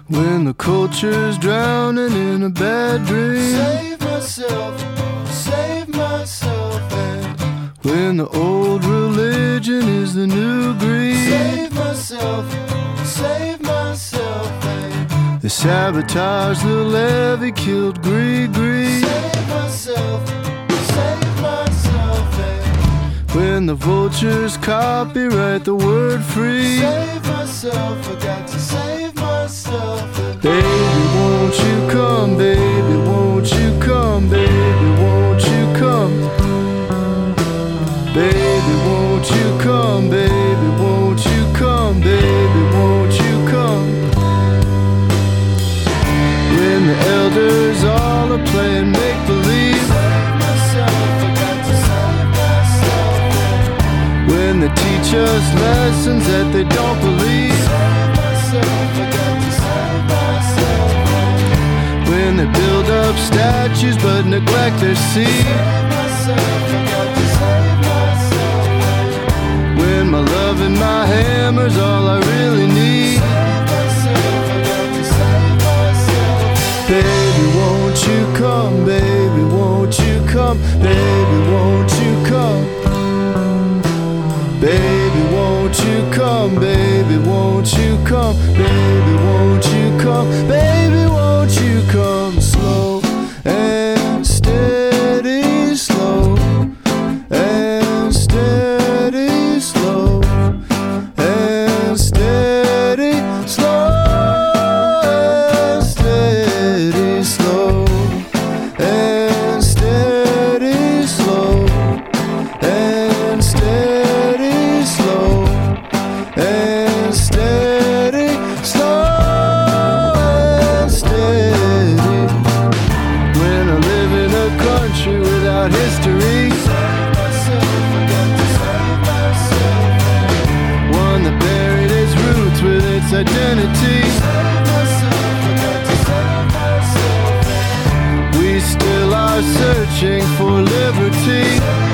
When the culture's drowning in a bad dream, save myself, and when the old religion is the new greed, save myself, and they sabotage the levee, killed greed. save myself, and When the vultures copyright the word free, save myself, I got to save myself. And baby, won't you come, baby, won't you come, baby, won't you come? Baby, won't you come, baby, won't you come, baby, won't you come? When the elders all are playing make-believe, save myself, I got to save myself. when they teach us lessons that they don't believe, Save myself, I got to save myself. when they build up statues but neglect their seed, Save myself, I got to save myself. when my love and my hammer's all I really need. Save myself, I got to save myself. Baby, won't you come, baby, won't you come, baby, won't you come? Baby, won't you come, baby, won't you come, baby, won't you come, baby, won't you come? Slow and steady, slow and steady, slow and steady, slow and steady, slow and steady, slow and steady, slow and steady, slow and steady. When I live in a country without history, Save myself, I got to save myself. one that buried its roots with its identity, Save myself, I got to save myself. we still are searching for liberty. Save